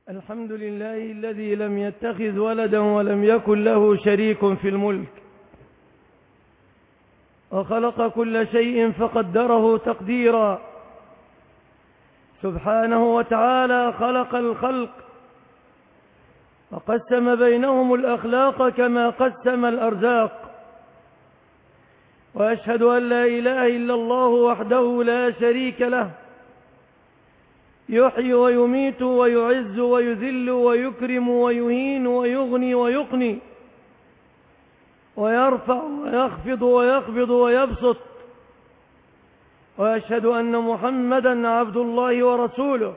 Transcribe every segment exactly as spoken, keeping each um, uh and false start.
الحمد لله الذي لم يتخذ ولدا ولم يكن له شريك في الملك، وخلق كل شيء فقدره تقديرا. سبحانه وتعالى خلق الخلق وقسم بينهم الأخلاق كما قسم الأرزاق. وأشهد أن لا إله إلا الله وحده لا شريك له، يحيي ويميت ويعز ويذل ويكرم ويهين ويغني ويقني، ويرفع ويخفض ويقبض ويبسط. وأشهد أن محمدًا عبد الله ورسوله،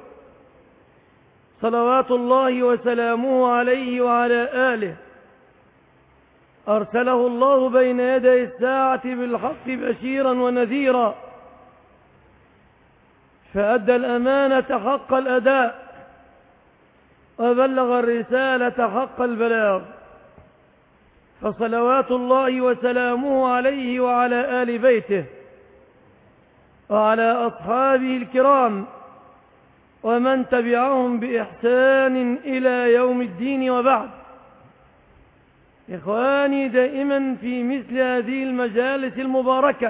صلوات الله وسلامه عليه وعلى آله. أرسله الله بين يدي الساعة بالحق بشيرا ونذيرا، فأدى الأمانة حق الأداء، وبلغ الرسالة حق البلاغ. فصلوات الله وسلامه عليه وعلى آل بيته وعلى أصحابه الكرام ومن تبعهم بإحسان إلى يوم الدين. وبعد، إخواني، دائما في مثل هذه المجالس المباركة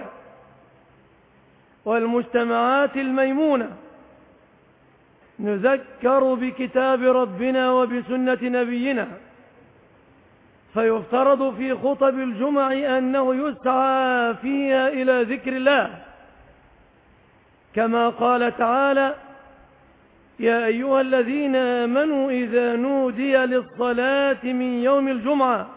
والمجتمعات الميمونة نذكر بكتاب ربنا وبسنة نبينا، فيفترض في خطب الجمع أنه يسعى فيها إلى ذكر الله، كما قال تعالى: يا أيها الذين آمنوا إذا نودي للصلاة من يوم الجمعة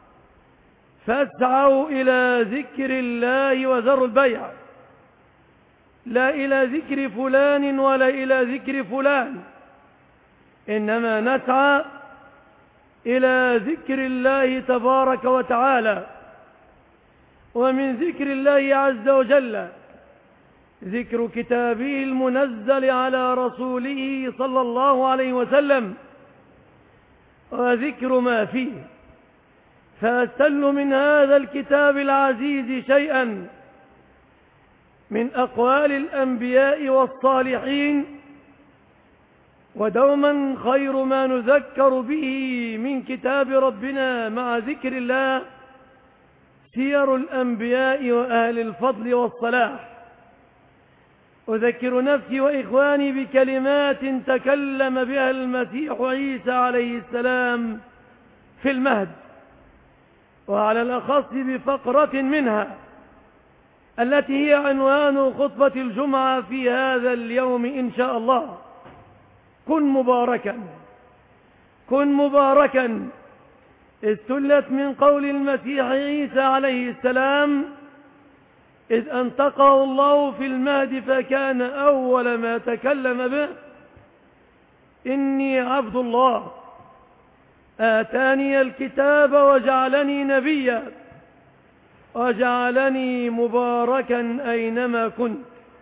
فاسعوا إلى ذكر الله وذروا البيع. لا إلى ذكر فلان ولا إلى ذكر فلان، إنما نسعى إلى ذكر الله تبارك وتعالى. ومن ذكر الله عز وجل ذكر كتابه المنزل على رسوله صلى الله عليه وسلم، وذكر ما فيه. فأستل من هذا الكتاب العزيز شيئا من أقوال الأنبياء والصالحين، ودوما خير ما نذكر به من كتاب ربنا مع ذكر الله سير الأنبياء وأهل الفضل والصلاح. أذكر نفسي وإخواني بكلمات تكلم بها المسيح عيسى عليه السلام في المهد، وعلى الأخص بفقرة منها التي هي عنوان خطبة الجمعة في هذا اليوم إن شاء الله: كن مباركا. كن مباركا استلت من قول المسيح عيسى عليه السلام إذ أنطقه الله في المهد فكان أول ما تكلم به: إني عبد الله آتاني الكتاب وجعلني نبيا وجعلني مباركا أينما كنت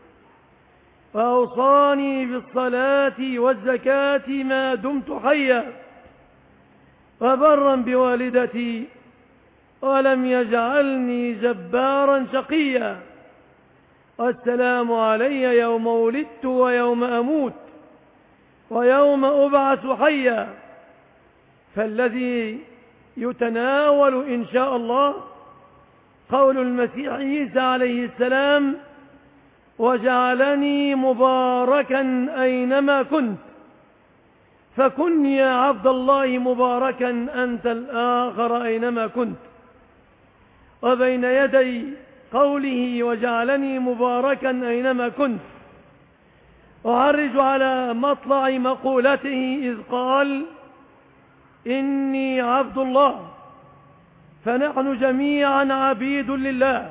وأوصاني بالصلاة والزكاة ما دمت حيا وبرا بوالدتي ولم يجعلني جبارا شقيا والسلام علي يوم ولدت ويوم أموت ويوم أبعث حيا. فالذي يتناول إن شاء الله قول المسيح عيسى عليه السلام: وجعلني مباركا أينما كنت. فكن يا عبد الله مباركا أنت الآخر أينما كنت. وبين يدي قوله وجعلني مباركا أينما كنت أعرج على مطلع مقولته إذ قال: إني عبد الله. فنحن جميعا عبيد لله،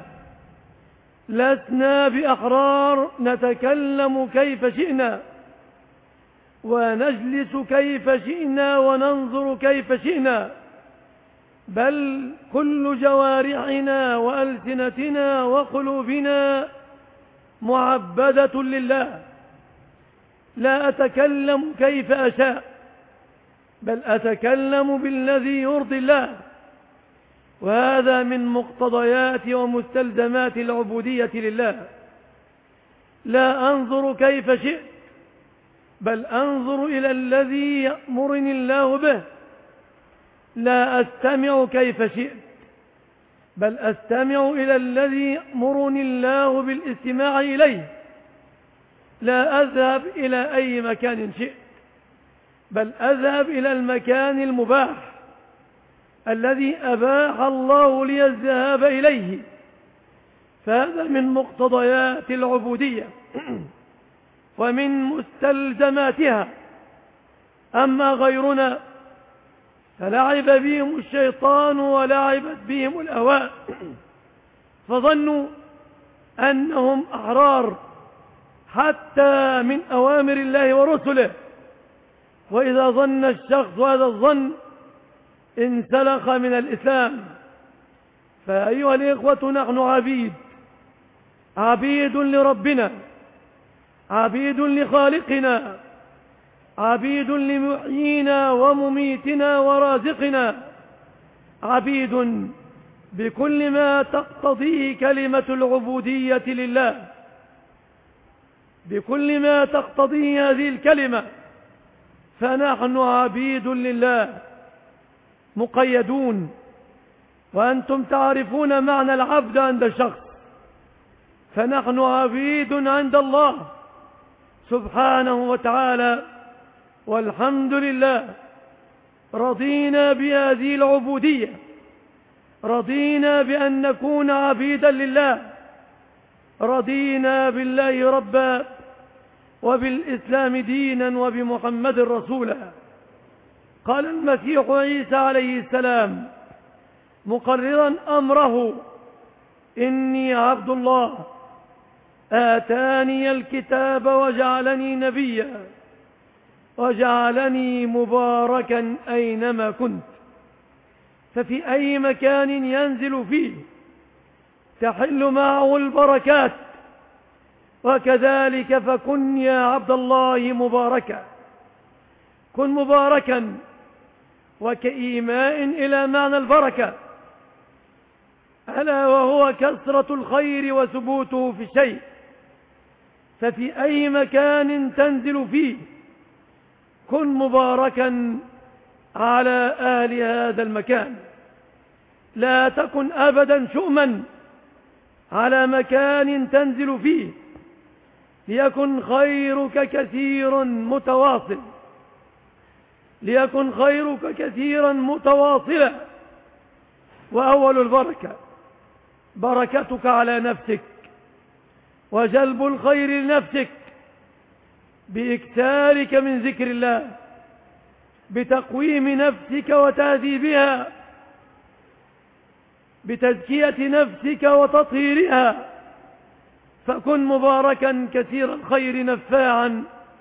لسنا بأحرار نتكلم كيف شئنا ونجلس كيف شئنا وننظر كيف شئنا، بل كل جوارحنا وألسنتنا وقلوبنا معبدة لله. لا أتكلم كيف أشاء، بل أتكلم بالذي يرضي الله، وهذا من مقتضيات ومستلزمات العبودية لله. لا أنظر كيف شئت بل أنظر إلى الذي يأمرني الله به، لا أستمع كيف شئت، بل أستمع إلى الذي يأمرني الله بالاستماع إليه، لا أذهب إلى أي مكان شئت، بل أذهب إلى المكان المباح الذي أباح الله لي الذهاب إليه. فهذا من مقتضيات العبودية ومن مستلزماتها. أما غيرنا فلعب بهم الشيطان ولعبت بهم الأهواء، فظنوا أنهم أحرار حتى من أوامر الله ورسله، وإذا ظن الشخص هذا الظن انسلخ من الإسلام. فأيها الإخوة، نحن عبيد، عبيد لربنا، عبيد لخالقنا، عبيد لمحيينا ومميتنا ورازقنا، عبيد بكل ما تقتضيه كلمة العبودية لله، بكل ما تقتضيه هذه الكلمة، فنحن عبيد لله مقيدون. وأنتم تعرفون معنى العبد عند الشخص، فنحن عبيد عند الله سبحانه وتعالى، والحمد لله. رضينا بهذه العبودية، رضينا بأن نكون عبيدا لله، رضينا بالله ربا وبالإسلام دينا وبمحمد رسولا. قال المسيح عيسى عليه السلام مقررا أمره: إني عبد الله آتاني الكتاب وجعلني نبيا وجعلني مباركا أينما كنت. ففي أي مكان ينزل فيه تحل معه البركات، وكذلك فكن يا عبد الله مباركا، كن مباركا، وكإيماء إلى معنى البركة، ألا وهو كثرة الخير وثبوته في الشيء. ففي أي مكان تنزل فيه كن مباركا على أهل هذا المكان، لا تكن أبدا شؤما على مكان تنزل فيه، ليكن خيرك كثير متواصل، ليكن خيرك كثيرا متواصلا. وأول البركة بركتك على نفسك، وجلب الخير لنفسك بإكثارك من ذكر الله، بتقويم نفسك وتهذيبها، بتزكية نفسك وتطهيرها. فكن مباركا كثير الخير نفاعا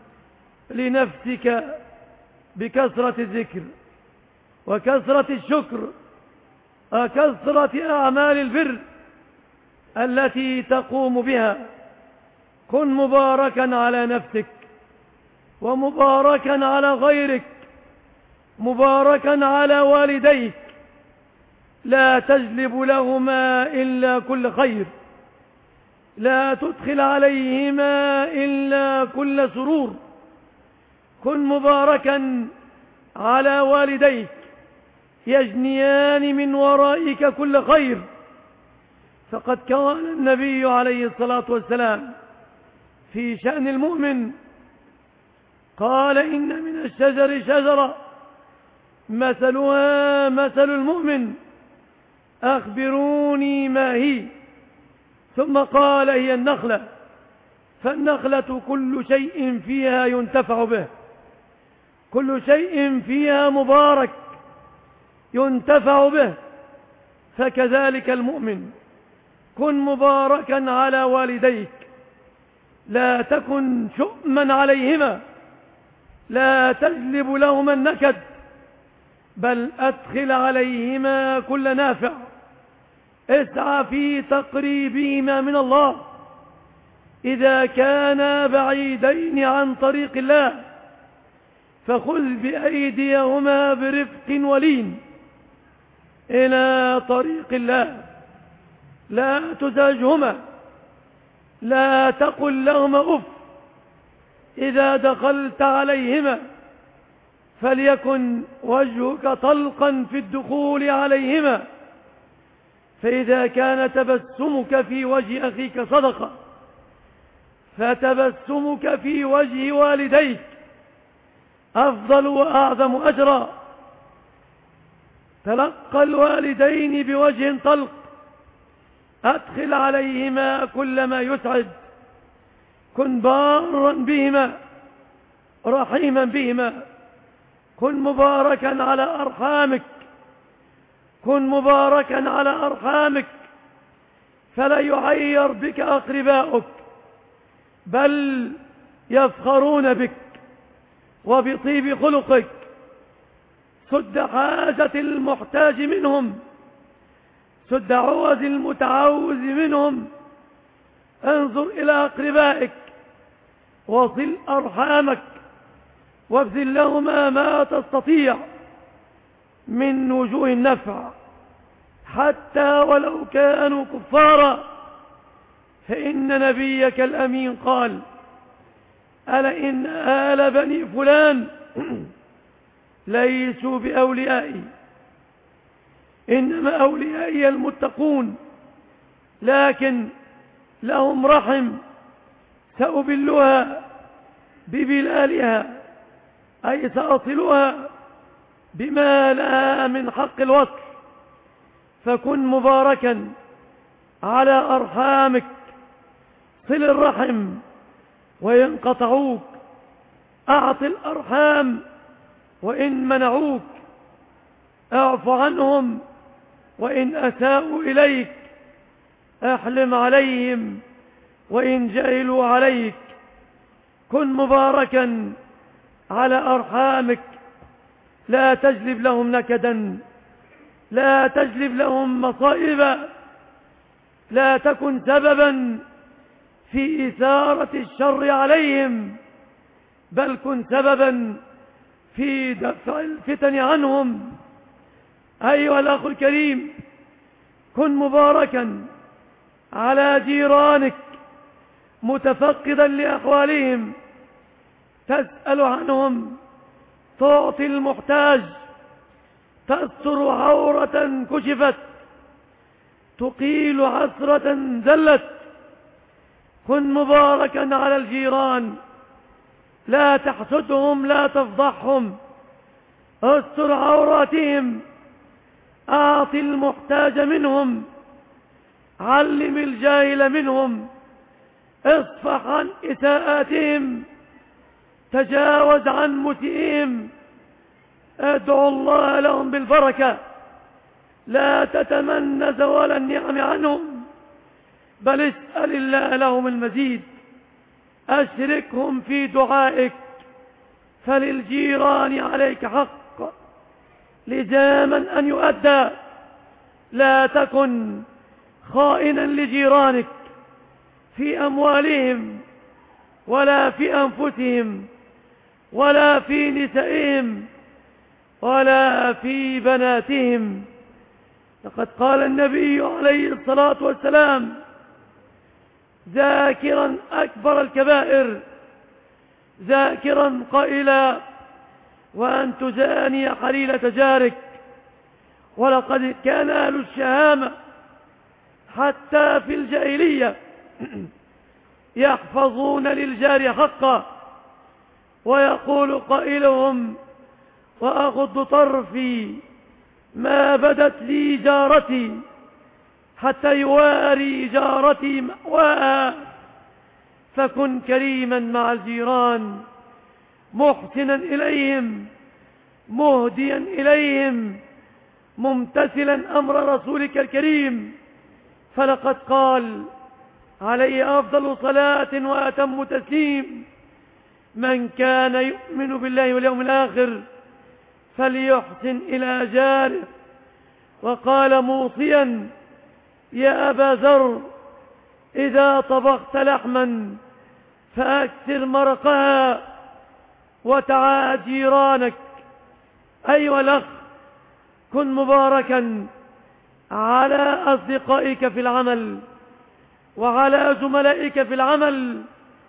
لنفسك بكثرة الذكر وكثرة الشكر وكثرة أعمال البر التي تقوم بها. كن مباركا على نفسك ومباركا على غيرك، مباركا على والديك، لا تجلب لهما إلا كل خير، لا تدخل عليهما إلا كل سرور. كن مباركا على والديك يجنيان من ورائك كل خير. فقد كان النبي عليه الصلاة والسلام في شأن المؤمن قال: إن من الشجر شجرة مثلها مثل المؤمن، أخبروني ما هي؟ ثم قال: هي النخلة، فالنخلة كل شيء فيها ينتفع به، كل شيء فيها مبارك ينتفع به. فكذلك المؤمن، كن مباركا على والديك، لا تكن شؤما عليهما، لا تجلب لهما النكد، بل أدخل عليهما كل نافع، اسعى في تقريبهما من الله إذا كانا بعيدين عن طريق الله، فخذ بأيديهما برفق ولين إلى طريق الله، لا تزعجهما، لا تقل لهما أف، إذا دخلت عليهما فليكن وجهك طلقا في الدخول عليهما، فإذا كان تبسمك في وجه أخيك صدقة فتبسمك في وجه والديك أفضل وأعظم أجرا. تلقى الوالدين بوجه طلق، أدخل عليهما كل ما يسعد، كن بارا بهما رحيما بهما، كن مباركا على أرحامك، كن مباركا على أرحامك، فلا يعير بك أقرباؤك بل يفخرون بك وبطيب خلقك. سد حاجة المحتاج منهم، سد عوز المتعوز منهم، انظر إلى أقربائك وصل أرحامك وابذل لهما ما تستطيع من وجوه النفع حتى ولو كانوا كفارا، فإن نبيك الأمين قال: ألا إن آل بني فلان ليسوا بأوليائي، إنما أوليائي المتقون، لكن لهم رحم سأبلها ببلالها، أي سأصلها بما لها من حق الوصل. فكن مباركا على أرحامك، صل الرحم وإن قطعوك، أعط الأرحام وإن منعوك، اعف عنهم وإن أساءوا إليك، احلم عليهم وإن جهلوا عليك. كن مباركا على أرحامك، لا تجلب لهم نكدا، لا تجلب لهم مصائبا، لا تكن سببا في إثارة الشر عليهم، بل كن سببا في دفع الفتن عنهم. أيها الأخ الكريم، كن مباركا على جيرانك، متفقدا لأحوالهم، تسأل عنهم، تعطي المحتاج، تستر عورة كشفت، تقيل عثرة زلت. كن مباركا على الجيران، لا تحسدهم، لا تفضحهم، استر عوراتهم، أعط المحتاج منهم، علم الجاهل منهم، اصفح عن إساءاتهم، تجاوز عن مسيئهم، ادعو الله لهم بالبركة، لا تتمنى زوال النعم عنهم، بل اسأل الله لهم المزيد. أشركهم في دعائك، فللجيران عليك حق لزاما أن يؤدى. لا تكن خائنا لجيرانك في أموالهم ولا في أنفسهم ولا في نسائهم ولا في بناتهم. لقد قال النبي عليه الصلاة والسلام ذاكرا أكبر الكبائر، ذاكرا قائلا: وأن تزاني حليلة جارك. ولقد كان أهل الشهامة حتى في الجاهلية يحفظون للجار حقا، ويقول قائلهم: وأغض طرفي ما بدت لي جارتي حتى يواري جارتي مأواها. فكن كريما مع الجيران، محسنا إليهم، مهديا إليهم، ممتثلا أمر رسولك الكريم. فلقد قال عليه أفضل صلاة وأتم تسليم: من كان يؤمن بالله واليوم الآخر فليحسن إلى جاره. وقال موصيا: يا أبا ذر، إذا طبخت لحما فأكثر مرقها وتعاهد جيرانك. أيها الأخ، كن مباركا على أصدقائك في العمل وعلى زملائك في العمل،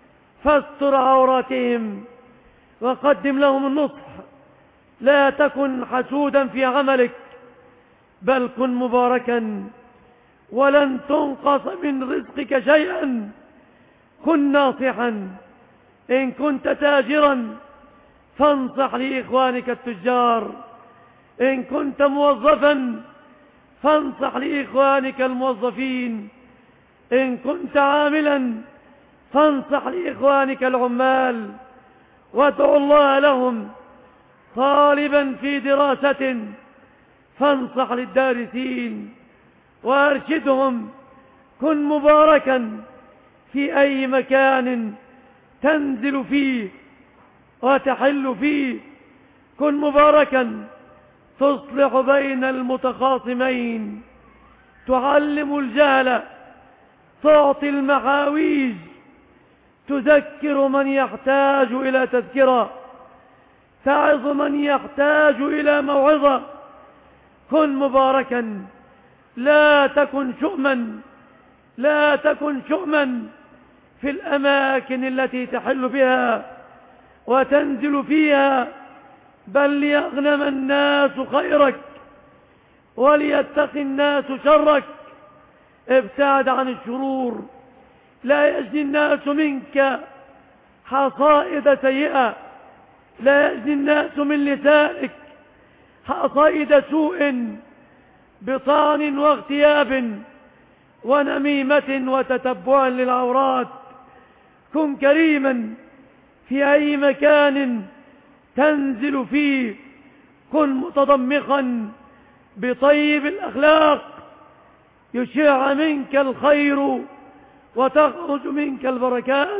فاستر عوراتهم وقدم لهم النصح. لا تكن حسودا في عملك، بل كن مباركا، ولن تنقص من رزقك شيئا. كن ناصحا، إن كنت تاجرا فانصح لإخوانك التجار، إن كنت موظفا فانصح لإخوانك الموظفين، إن كنت عاملا فانصح لإخوانك العمال، وادعو الله لهم. طالبا في دراسة فانصح للدارسين وارشدهم. كن مباركا في أي مكان تنزل فيه وتحل فيه. كن مباركا تصلح بين المتخاصمين، تعلم الجهل، تعطي المحاويج، تذكر من يحتاج إلى تذكرة، تعظ من يحتاج إلى موعظة. كن مباركا، لا تكن شؤما، لا تكن شؤما في الأماكن التي تحل بها وتنزل فيها، بل ليغنم الناس خيرك وليتقي الناس شرك. ابتعد عن الشرور، لا يجني الناس منك حصائد سيئة، لا يجني الناس من لسانك حصائد سوء بطعن واغتياب ونميمة وتتبع للعورات. كن كريما في أي مكان تنزل فيه، كن متضمخا بطيب الأخلاق، يشع منك الخير وتخرج منك البركات،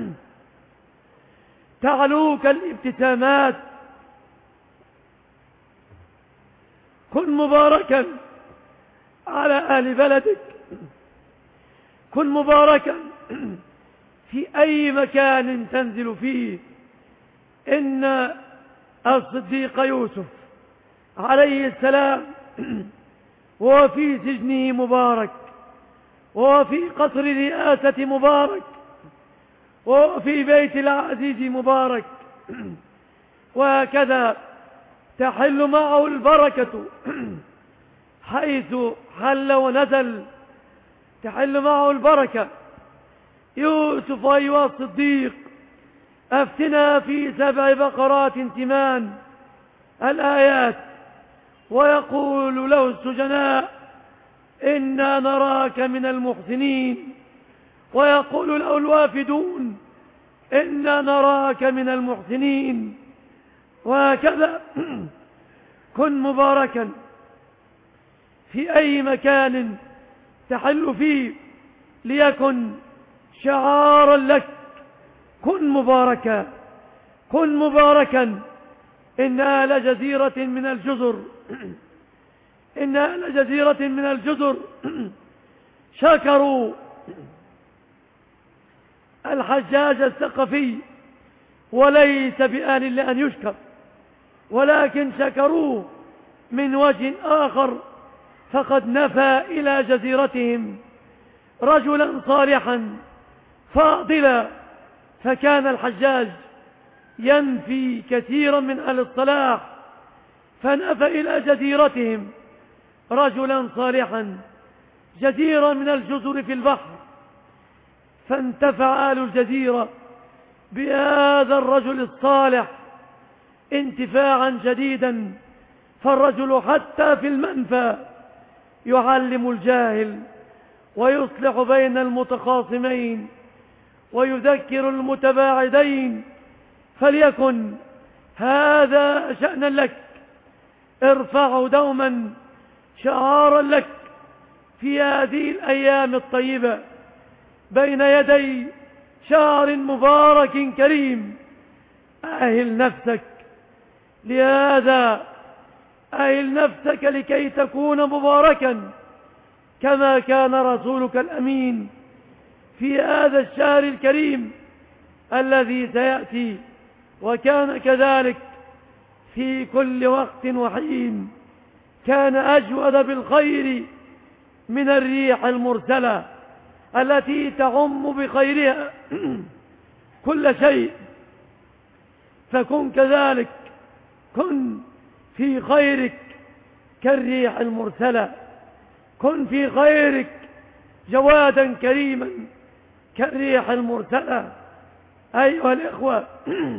تعلوك الابتسامات. كن مباركا على أهل بلدك، كن مباركا في أي مكان تنزل فيه. إن الصديق يوسف عليه السلام وهو في سجنه مبارك، وهو في قصر الرئاسة مبارك، وهو في بيت العزيز مبارك. وهكذا تحل معه البركة حيث حل ونزل، تحل معه البركة. يوسف أيها الصديق، أفتنا في سبع بقرات سمان الآيات. ويقول له السجناء إنا نراك من المحسنين، ويقول له الوافدون إنا نراك من المحسنين. وهكذا كن مباركا في أي مكان تحل فيه، ليكن شعارا لك. كن مباركا، كن مباركا. إن أهل جزيرة من الجزر إن أهل جزيرة من الجزر شكروا الحجاج الثقفي، وليس بآل لأن يشكر، ولكن شكروه من وجه آخر، فقد نفى إلى جزيرتهم رجلا صالحا فاضلا. فكان الحجاج ينفي كثيرا من أهل الصلاح، فنفى إلى جزيرتهم رجلا صالحا، جزيرة من الجزر في البحر، فانتفع أهل الجزيرة بهذا الرجل الصالح انتفاعا جديدا. فالرجل حتى في المنفى يعلم الجاهل، ويصلح بين المتخاصمين، ويذكر المتباعدين. فليكن هذا شأنا لك، ارفعه دوما شعارا لك في هذه الأيام الطيبة بين يدي شهر مبارك كريم. أهل نفسك لهذا، أهل نفسك لكي تكون مباركا كما كان رسولك الأمين في هذا الشهر الكريم الذي سيأتي. وكان كذلك في كل وقت وحين، كان أجود بالخير من الريح المرسلة التي تعم بخيرها. كل شيء، فكن كذلك، كن في خيرك كالريح المرسلة، كن في خيرك جوادا كريما كالريح المرسلة. أيها الإخوة،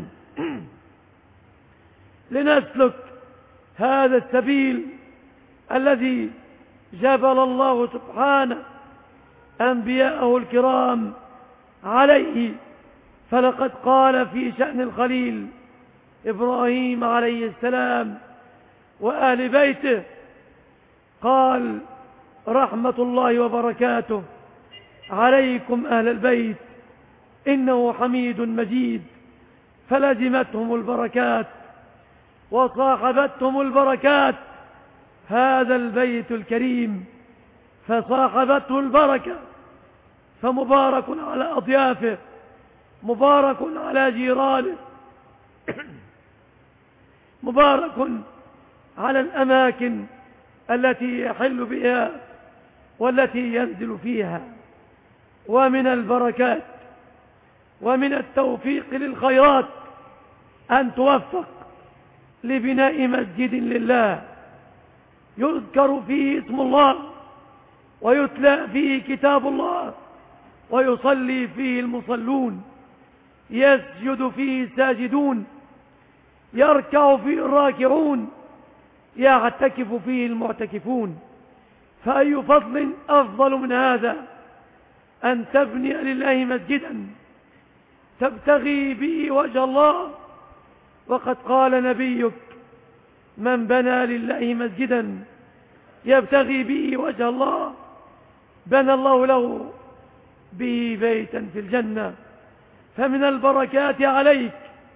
لنسلك هذا السبيل الذي جبل الله سبحانه أنبياءه الكرام عليه، فلقد قال في شأن الخليل إبراهيم عليه السلام وآل بيته، قال: رحمة الله وبركاته عليكم أهل البيت إنه حميد مجيد. فلزمتهم البركات وصاحبتهم البركات هذا البيت الكريم، فصاحبته البركة، فمبارك على أضيافه، مبارك على جيرانه، مبارك على الأماكن التي يحل بها والتي ينزل فيها. ومن البركات ومن التوفيق للخيرات أن توفق لبناء مسجد لله يذكر فيه اسم الله، ويتلى فيه كتاب الله، ويصلي فيه المصلون، يسجد فيه الساجدون، يركع فيه الراكعون، يعتكف فيه المعتكفون. فأي فضل أفضل من هذا أن تبني لله مسجدا تبتغي به وجه الله؟ وقد قال نبيك: من بنى لله مسجدا يبتغي به وجه الله بنى الله له به بيتا في الجنة. فمن البركات عليك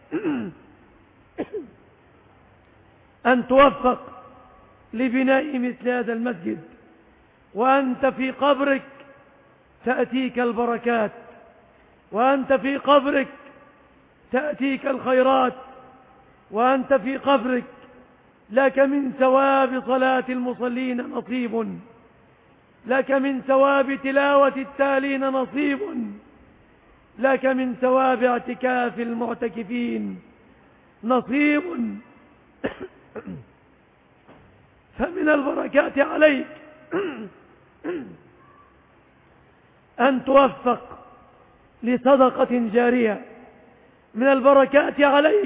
أن توفق لبناء مثل هذا المسجد، وأنت في قبرك تأتيك البركات، وأنت في قبرك تأتيك الخيرات، وأنت في قبرك لك من ثواب صلاة المصلين نصيب، لك من ثواب تلاوة التالين نصيب، لك من ثواب اعتكاف المعتكفين نصيب. فمن البركات عليك أن توفق لصدقة جارية. من البركات عليك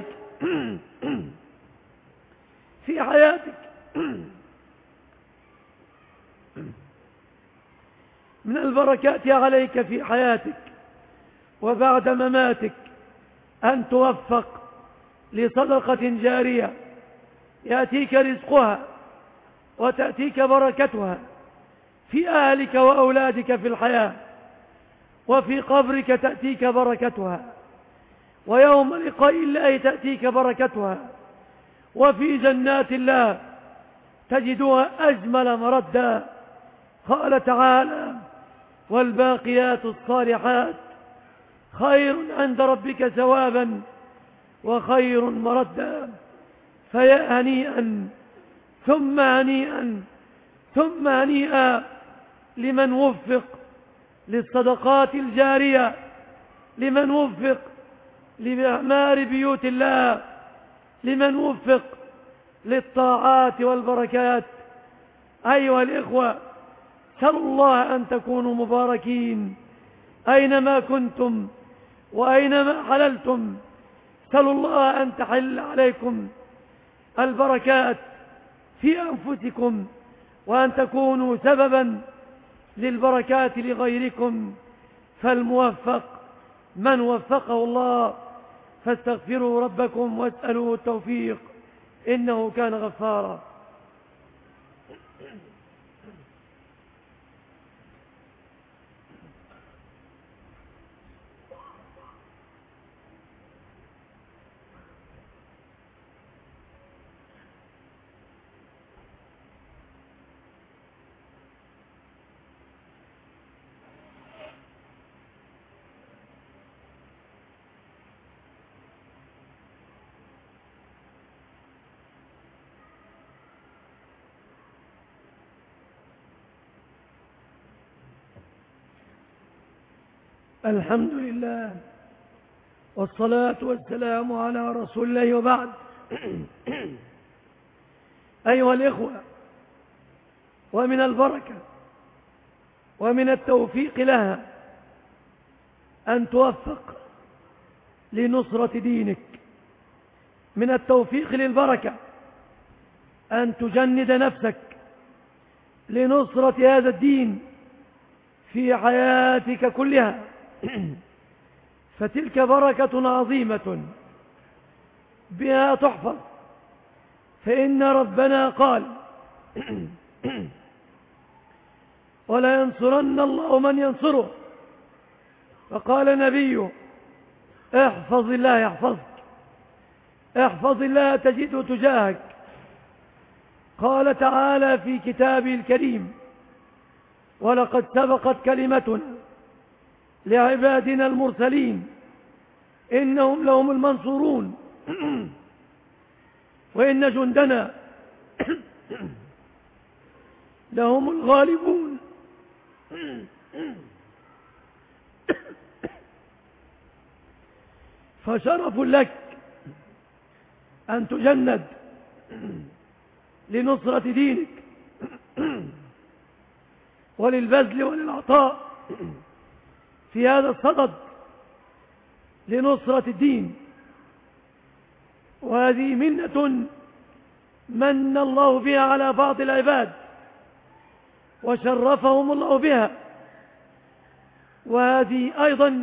في حياتك من البركات عليك في حياتك وبعد مماتك أن توفق لصدقة جارية يأتيك رزقها وتأتيك بركتها في أهلك وأولادك في الحياة، وفي قبرك تأتيك بركتها، ويوم لقاء الله تأتيك بركتها، وفي جنات الله تجدها أجمل مردا. قال تعالى: والباقيات الصالحات خير عند ربك ثوابا وخير مردا. فيا هنيئا ثم هنيئا ثم هنيئا لمن وفق للصدقات الجارية، لمن وفق لإعمار بيوت الله، لمن وفق للطاعات والبركات. أيها الإخوة، سلوا الله أن تكونوا مباركين أينما كنتم وأينما حللتم. سلوا الله أن تحل عليكم البركات في أنفسكم، وأن تكونوا سببا للبركات لغيركم. فالموفق من وفقه الله، فاستغفروا ربكم واسألوه التوفيق إنه كان غفارا. الحمد لله والصلاة والسلام على رسول الله وبعد. أيها الإخوة، ومن البركة ومن التوفيق لها أن توفق لنصرة دينك، من التوفيق للبركة أن تجند نفسك لنصرة هذا الدين في حياتك كلها، فتلك بركة عظيمة بها تحفظ. فإن ربنا قال: ولا ينصرن الله من ينصره. فقال النبي: احفظ الله يحفظك، احفظ الله تجده تجاهك. قال تعالى في كتابه الكريم: ولقد سبقت كلمتنا لعبادنا المرسلين إنهم لهم المنصورون وإن جندنا لهم الغالبون. فشرف لك أن تجند لنصرة دينك وللبذل وللعطاء في هذا الصدد لنصرة الدين. وهذه منة من الله بها على بعض العباد وشرفهم الله بها، وهذه أيضا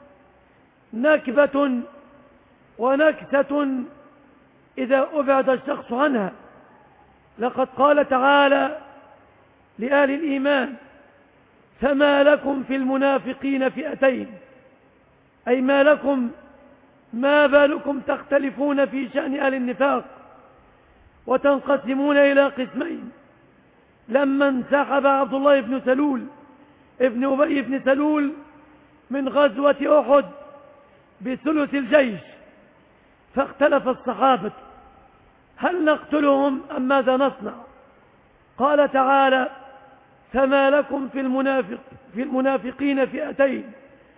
نكبة ونكسة إذا أبعد الشخص عنها. لقد قال تعالى لآل الإيمان: فما لكم في المنافقين فئتين، أي ما لكم، ما بالكم تختلفون في شأن أهل النفاق وتنقسمون إلى قسمين. لما انسحب عبد الله بن سلول ابن أبي بن سلول من غزوة أحد بثلث الجيش، فاختلف الصحابة: هل نقتلهم أم ماذا نصنع؟ قال تعالى: فما لكم في المنافق في المنافقين فئتين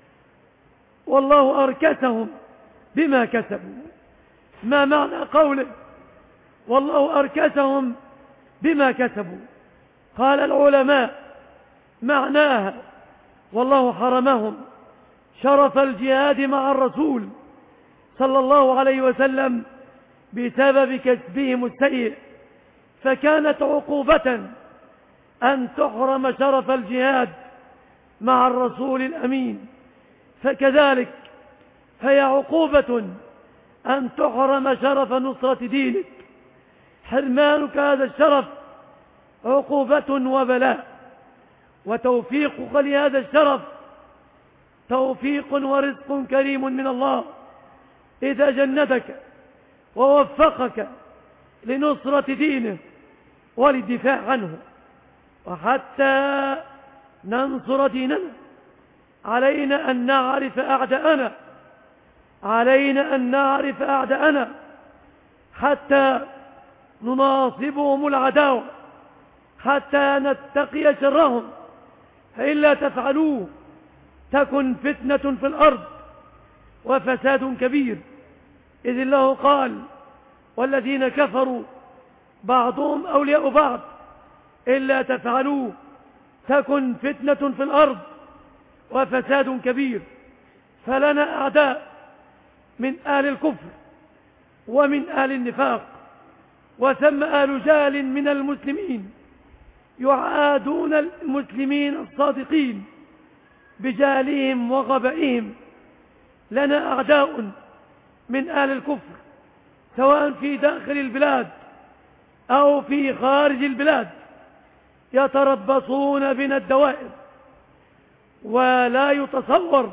والله أركسهم بما كسبوا. ما معنى قوله والله أركسهم بما كسبوا؟ قال العلماء: معناها والله حرمهم شرف الجهاد مع الرسول صلى الله عليه وسلم بسبب كسبهم السيء، فكانت عقوبة أن تحرم شرف الجهاد مع الرسول الأمين، فكذلك هي عقوبة أن تحرم شرف نصرة دينك. حرمانك هذا الشرف عقوبة وبلاء، وتوفيقك لهذا الشرف توفيق ورزق كريم من الله إذا جندك ووفقك لنصرة دينه وللدفاع عنه. وحتى ننصر ديننا علينا أن نعرف أعداءنا، علينا أن نعرف أعداءنا حتى نناصبهم العداوة، حتى نتقي شرهم. فإلا تفعلوه تكن فتنة في الأرض وفساد كبير. إذ الله قال: والذين كفروا بعضهم أولياء بعض إلا تفعلوه تكن فتنة في الأرض وفساد كبير. فلنا أعداء من أهل الكفر ومن أهل النفاق، وثم أهل جهل من المسلمين يعادون المسلمين الصادقين بجهلهم وغبائهم. لنا أعداء من أهل الكفر سواء في داخل البلاد أو في خارج البلاد، يتربصون بنا الدوائر، ولا يتصور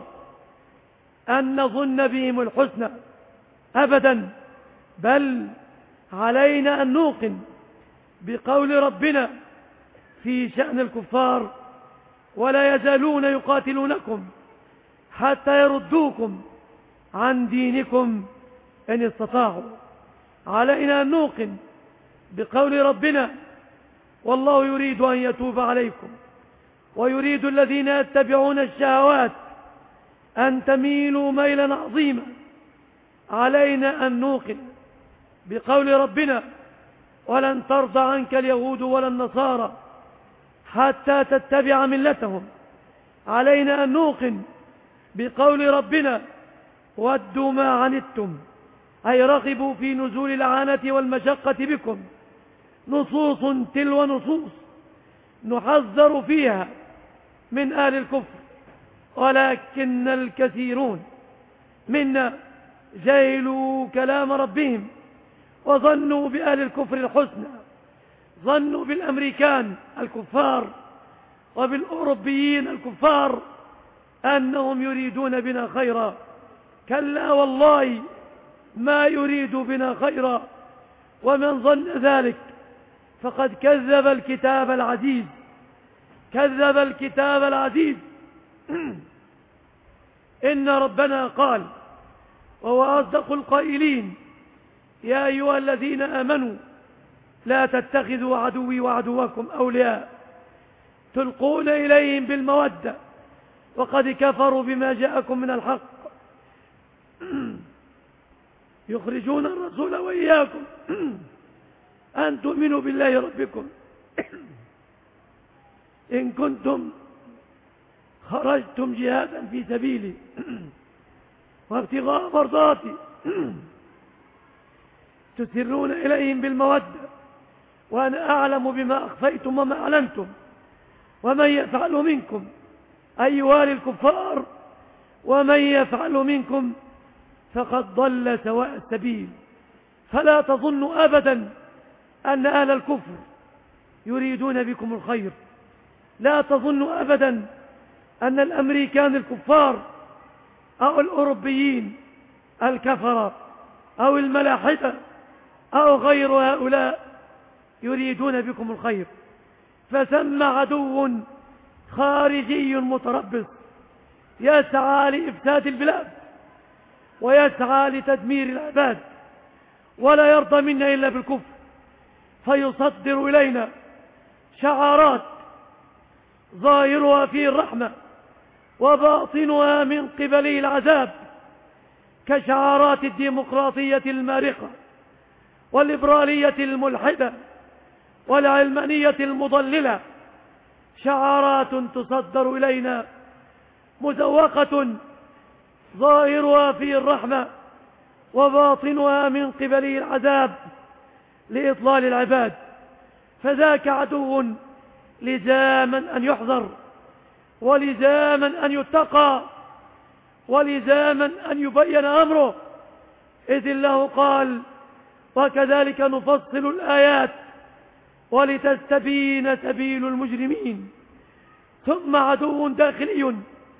أن نظن بهم الحسنى أبدا، بل علينا أن نوقن بقول ربنا في شأن الكفار: ولا يزالون يقاتلونكم حتى يردوكم عن دينكم إن استطاعوا. علينا أن نوقن بقول ربنا: والله يريد أن يتوب عليكم ويريد الذين يتبعون الشهوات أن تميلوا ميلا عظيما. علينا أن نوقن بقول ربنا: ولن ترضى عنك اليهود ولا النصارى حتى تتبع ملتهم. علينا أن نوقن بقول ربنا: ودوا ما عنتم، أي رغبوا في نزول العانة والمشقة بكم. نصوص تلو نصوص نحذر فيها من آل الكفر، ولكن الكثيرون منا جهلوا كلام ربهم وظنوا بآل الكفر الحسنى، ظنوا بالأمريكان الكفار وبالأوروبيين الكفار أنهم يريدون بنا خيرا. كلا والله ما يريد بنا خيرا، ومن ظن ذلك فقد كذب الكتاب العزيز، كذب الكتاب العزيز. إن ربنا قال وهو أصدق القائلين: يا أيها الذين آمنوا لا تتخذوا عدوي وعدوكم أولياء تلقون إليهم بالمودة وقد كفروا بما جاءكم من الحق يخرجون الرسول وإياكم أن تؤمنوا بالله ربكم إن كنتم خرجتم جهادا في سبيلي وابتغاء مرضاتي تسرون إليهم بالمودة وأنا أعلم بما أخفيتم وما أعلنتم ومن يفعل منكم أي والي الكفار ومن يفعل منكم فقد ضل سواء السبيل. فلا تظنوا أبدا أن أهل الكفر يريدون بكم الخير، لا تظنوا أبدا أن الأمريكان الكفار أو الأوروبيين الكفرة أو الملاحدة أو غير هؤلاء يريدون بكم الخير. فثم عدو خارجي متربص يسعى لإفساد البلاد ويسعى لتدمير العباد، ولا يرضى منا إلا بالكفر، فيصدر إلينا شعارات ظاهرها فيه الرحمة وباطنها من قبله العذاب، كشعارات الديمقراطية المارقة والليبرالية الملحدة والعلمانية المضللة. شعارات تصدر إلينا مزوقة ظاهرها فيه الرحمة وباطنها من قبله العذاب لإضلال العباد. فذاك عدو لزاما أن يحذر ولزاما أن يتقى ولزاما أن يبين أمره، إذ الله قال: وكذلك نفصل الآيات ولتستبين سبيل المجرمين. ثم عدو داخلي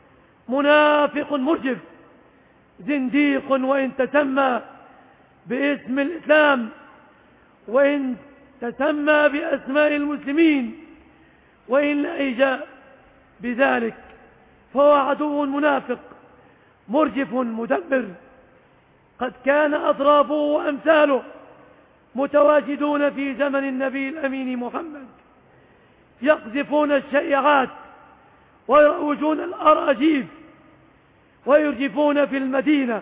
منافق مرجف زنديق، وإن تسمى باسم الإسلام وإن تسمى بأسماء المسلمين وإن لأيج بذلك، فهو عدو منافق مرجف مدبر. قد كان أضرابه وأمثاله متواجدون في زمن النبي الأمين محمد، يقذفون الشائعات ويروجون الأراجيف ويرجفون في المدينة،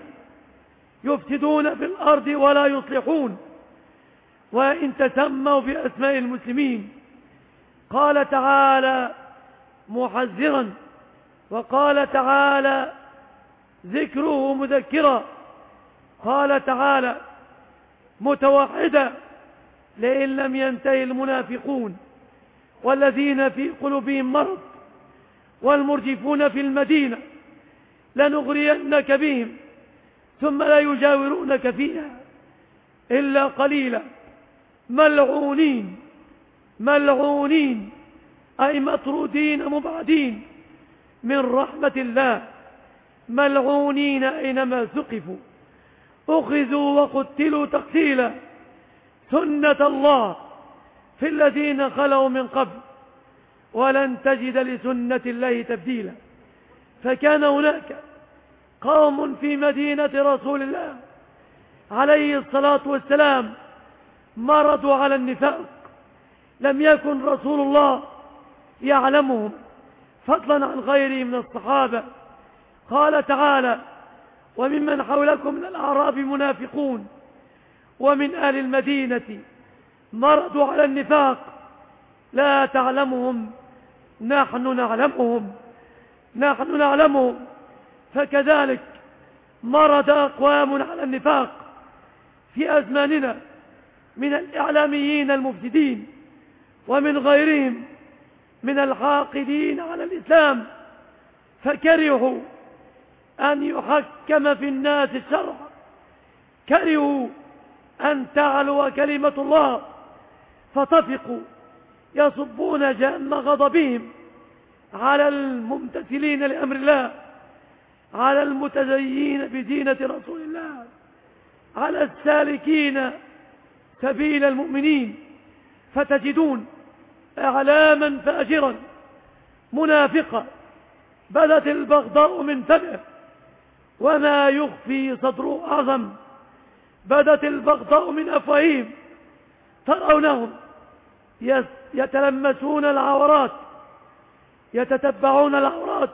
يفسدون في الأرض ولا يصلحون. وإن تسموا بأسماء المسلمين، قال تعالى محذرا وقال تعالى ذكره مذكرا، قال تعالى متوحدا: لئن لم ينتهي المنافقون والذين في قلوبهم مرض والمرجفون في المدينة لنغرينك بهم ثم لا يجاورونك فيها إلا قليلا. ملعونين ملعونين أي مطرودين مبعدين من رحمة الله، ملعونين أينما ثقفوا، أخذوا وقتلوا تقتيلا. سنة الله في الذين خلوا من قبل ولن تجد لسنة الله تبديلا. فكان هناك قوم في مدينة رسول الله عليه الصلاة والسلام مرضوا على النفاق، لم يكن رسول الله يعلمهم فضلا عن غيره من الصحابة. قال تعالى: وممن حولكم من الأعراب منافقون ومن أهل المدينة مرضوا على النفاق لا تعلمهم نحن نعلمهم نحن نعلمهم فكذلك مرض أقوام على النفاق في أزماننا من الإعلاميين المفسدين ومن غيرهم من الحاقدين على الإسلام، فكرهوا أن يحكم في الناس الشرع، كرهوا أن تعلو كلمة الله، فطفقوا يصبون جم غضبهم على الممتثلين لأمر الله، على المتزيين بدينة رسول الله، على السالكين سبيل المؤمنين، فتجدون إعلاما فاجرا منافقا بدت البغضاء من فمه وما يخفي صدره أعظم، بدت البغضاء من أفواههم، ترونهم يتلمسون العورات، يتتبعون العورات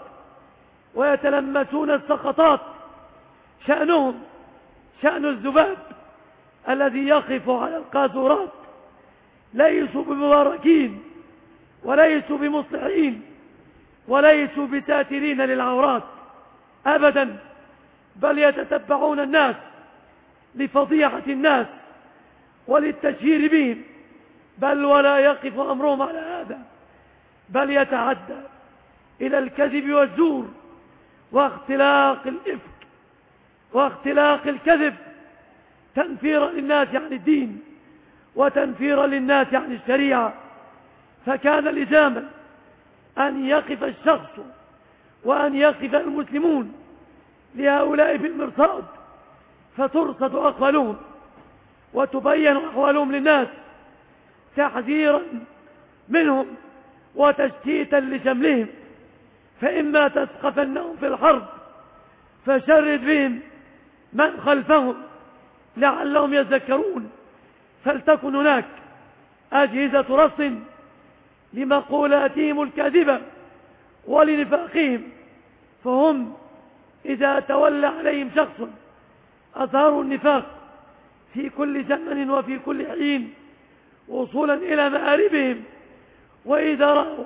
ويتلمسون السقطات، شأنهم شأن الذباب الذي يقف على القاذورات، ليسوا بمباركين وليسوا بمصلحين وليسوا بساترين للعورات أبدا، بل يتتبعون الناس لفضيحة الناس وللتشهير بهم، بل ولا يقف أمرهم على هذا، بل يتعدى إلى الكذب والزور واختلاق الإفك واختلاق الكذب، تنفيرا للناس عن الدين وتنفيرا للناس عن الشريعة. فكان لزاما أن يقف الشخص وأن يقف المسلمون لهؤلاء في المرصاد، فترصد أقوالهم وتبين أحوالهم للناس تحذيرا منهم وتشتيتا لشملهم، فإما تثقفنهم في الحرب فشرد بهم من خلفهم لعلهم يذكرون، فلتكن هناك أجهزة رصد لمقولاتهم الكاذبة ولنفاقهم، فهم إذا تولى عليهم شخص أظهروا النفاق في كل زمن وفي كل حين وصولا إلى مآربهم، وإذا رأوا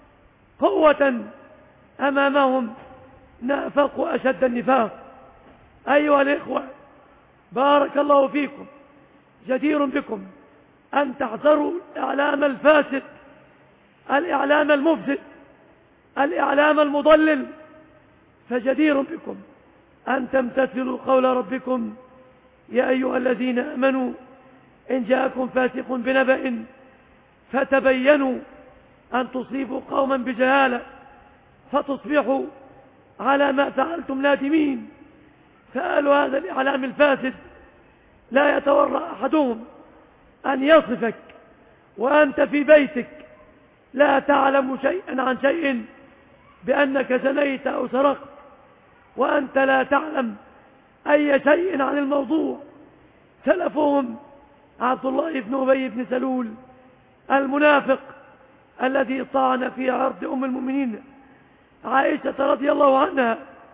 قوة أمامهم نافقوا أشد النفاق. أيها الإخوة، بارك الله فيكم، جدير بكم أن تحذروا الإعلام الفاسد، الإعلام المفسد، الإعلام المضلل، فجدير بكم أن تمتثلوا قول ربكم: يا أيها الذين آمنوا إن جاءكم فاسق بنبأ فتبينوا أن تصيبوا قوما بجهالة فتصبحوا على ما فعلتم نادمين. فقال هذا الإعلام الفاسد لا يتورع أحدهم أن يصفك وأنت في بيتك لا تعلم شيئا عن شيء بأنك زنيت أو سرقت، وأنت لا تعلم أي شيء عن الموضوع. سلفهم عبد الله بن أبي بن سلول المنافق الذي طعن في عرض أم المؤمنين عائشة رضي الله عنها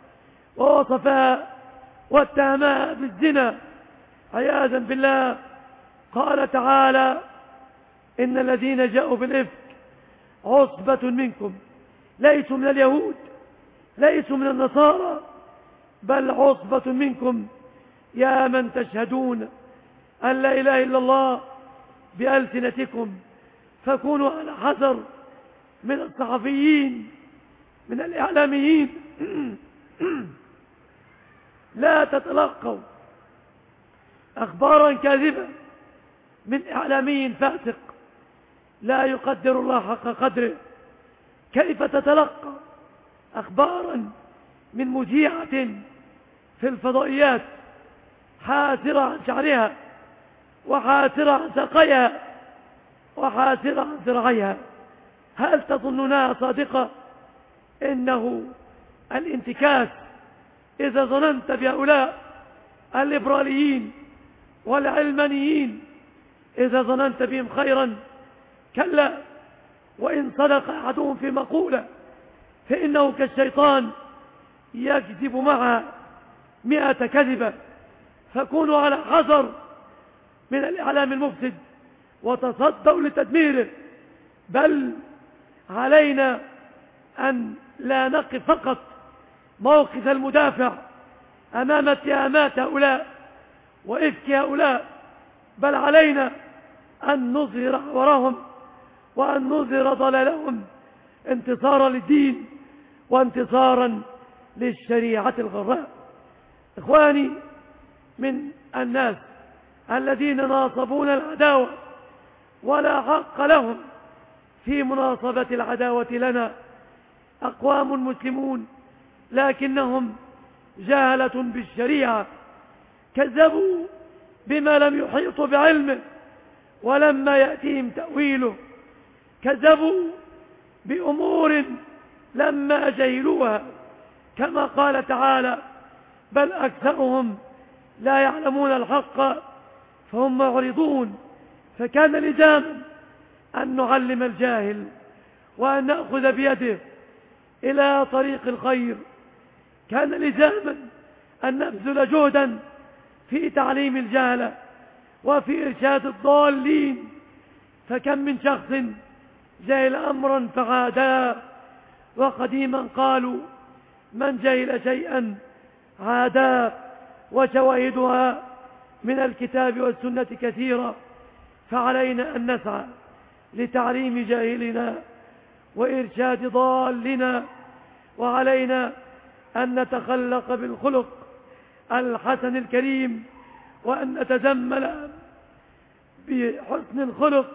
ووصفها واتهمها بالزنا عياذا بالله. قال تعالى: إن الذين جاءوا بالإفك عصبة منكم ليسوا من اليهود ليسوا من النصارى بل عصبة منكم يا من تشهدون أن لا إله إلا الله بألسنتكم، فكونوا على حذر من الصحفيين من الإعلاميين. لا تتلقوا أخبارا كاذبة من إعلامي فاسق لا يقدر الله حق قدره. كيف تتلقى أخبارا من مذيعة في الفضائيات حاسرة عن شعرها وحاسرة عن ساقيها وحاسرة عن ذراعيها؟ هل تظنونها صادقة؟ إنه الانتكاس. إذا ظننت بهؤلاء الليبراليين والعلمانيين، إذا ظننت بهم خيرا، كلا، وإن صدق أحدهم في مقولة فإنه كالشيطان يكذب معها مئة كذبة، فكونوا على حذر من الإعلام المفسد وتصدوا لتدميره، بل علينا أن لا نقف فقط موقف المدافع أمام اتهامات هؤلاء وإفك هؤلاء، بل علينا أن نظهر عورهم وأن نظهر ضلالهم انتصارا للدين وانتصارا للشريعة الغراء. إخواني، من الناس الذين ناصبون العداوة ولا حق لهم في مناصبة العداوة لنا أقوام مسلمون لكنهم جهلة بالشريعة، كذبوا بما لم يحيطوا بعلمه ولما يأتيهم تأويله، كذبوا بأمور لما جهلوها، كما قال تعالى: بل أكثرهم لا يعلمون الحق فهم معرضون. فكان لزاما أن نعلم الجاهل وأن نأخذ بيده إلى طريق الخير، كان لزاما أن نبذل جهدا في تعليم الجهلة وفي إرشاد الضالين. فكم من شخص جهل أمرا فعادا، وقديما قالوا: من جهل شيئا عادا، وشواهدها من الكتاب والسنة كثيرة. فعلينا أن نسعى لتعليم جاهلنا وإرشاد ضالنا، وعلينا أن نتخلق بالخلق الحسن الكريم، وأن نتجمل بحسن الخلق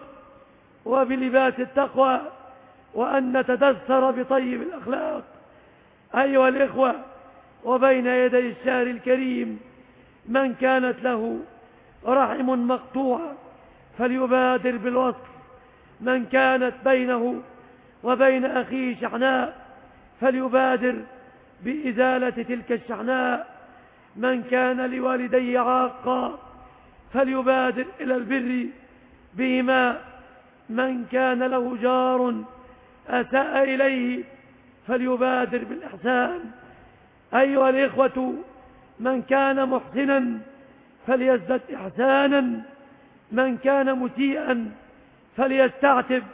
وبلباس التقوى، وأن نتدثر بطيب الأخلاق. أيها الإخوة، وبين يدي الشهر الكريم من كانت له رحم مقطوعة فليبادر بالوصل، من كانت بينه وبين أخيه شحناء فليبادر بإزالة تلك الشحناء، من كان لوالديه عاقا فليبادر إلى البر بهما، من كان له جار أساء إليه فليبادر بالإحسان. أيها الإخوة، من كان محسنا فليزدد إحسانا، من كان مسيئا فليستعتب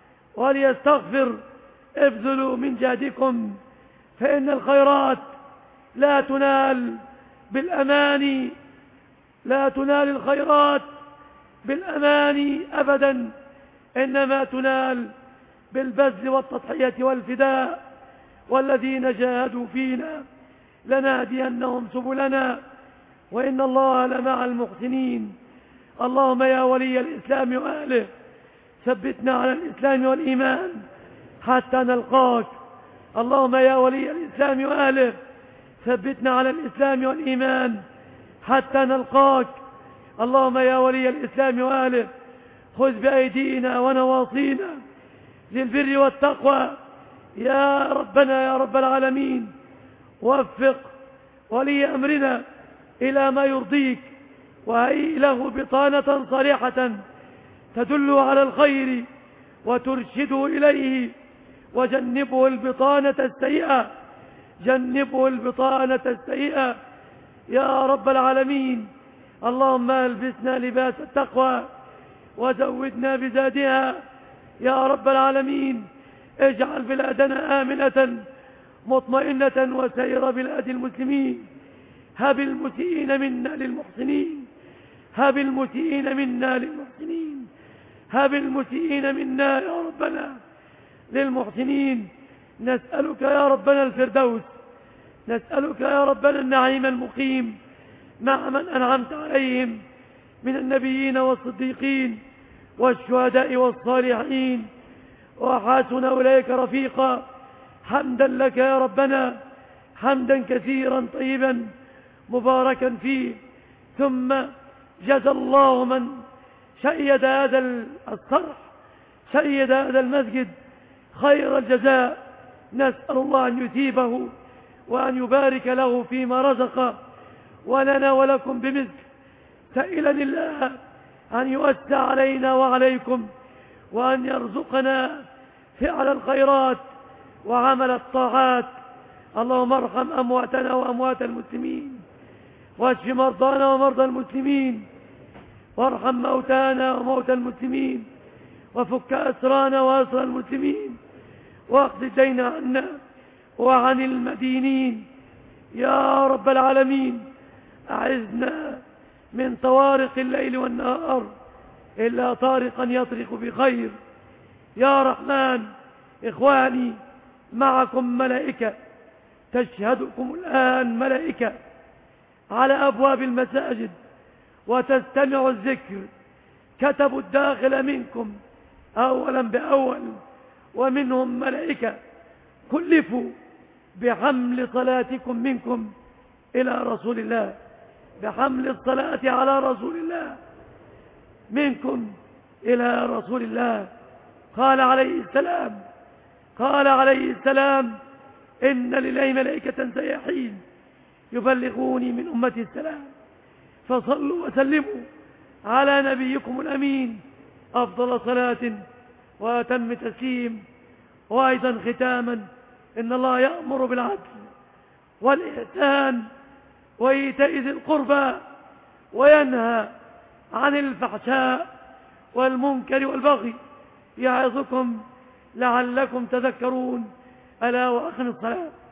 وليستغفر. ابذلوا من جهدكم، فإن الخيرات لا تنال بالأماني، لا تنال الخيرات بالأماني أبدا، إنما تنال بالبذل والتضحية والفداء. والذين جاهدوا فينا لنهدينهم سبلنا، وإن الله لمع المحسنين. اللهم يا ولي الإسلام وأهله، ثبتنا على الإسلام والإيمان حتى نلقاك. اللهم يا ولي الإسلام وأهله، ثبتنا على الإسلام والإيمان حتى نلقاك. اللهم يا ولي الإسلام وأهله، خذ بأيدينا ونواصينا للبر والتقوى يا ربنا يا رب العالمين. وفق ولي أمرنا إلى ما يرضيك، وهيئ له بطانة صالحة تدل على الخير وترشده إليه، وجنبه البطانة السيئة، جنبه البطانة السيئة يا رب العالمين. اللهم ألبسنا لباس التقوى وزودنا بزادها يا رب العالمين. اجعل بلادنا آمنة مطمئنة وسائر بلاد المسلمين. هب المسيئين منا للمحسنين، هب المسيئين منا للمحسنين، هب المسيئين منا يا ربنا للمحسنين. نسألك يا ربنا الفردوس، نسألك يا ربنا النعيم المقيم مع من أنعمت عليهم من النبيين والصديقين والشهداء والصالحين، وحسن أولئك رفيقا. حمدا لك يا ربنا، حمدا كثيرا طيبا مباركا فيه. ثم جزى الله من شيد هذا الصرح، شيد هذا المسجد، خير الجزاء. نسأل الله أن يثيبه وأن يبارك له فيما رزق، ولنا ولكم بمثل. سائلا الله أن يوسع علينا وعليكم، وأن يرزقنا فعل الخيرات وعمل الطاعات. اللهم ارحم أمواتنا وأموات المسلمين واشف مرضانا ومرضى المسلمين، وارحم موتانا وموتى المسلمين، وفك أسرانا وأسر المسلمين، واقض الدين عنا وعن المدينين يا رب العالمين. أعذنا من طوارق الليل والنهار إلا طارقا يطرق بخير يا رحمن. إخواني، معكم ملائكة تشهدكم الآن، ملائكة على أبواب المساجد وتستمع الذكر، كتبوا الداخل منكم أولا بأول، ومنهم ملائكة كلفوا بحمل صلاتكم منكم إلى رسول الله، بحمل الصلاة على رسول الله منكم إلى رسول الله. قال عليه السلام قال عليه السلام إن لله ملائكة سياحين يبلغوني من أمتي السلام، فصلوا وسلموا على نبيكم الأمين أفضل صلاة وأتم تسليم. وأيضا ختاما، إن الله يأمر بالعدل والإحسان وإيتاء ذي القربى وينهى عن الفحشاء والمنكر والبغي يعظكم لعلكم تذكرون. ألا وأقم الصلاة.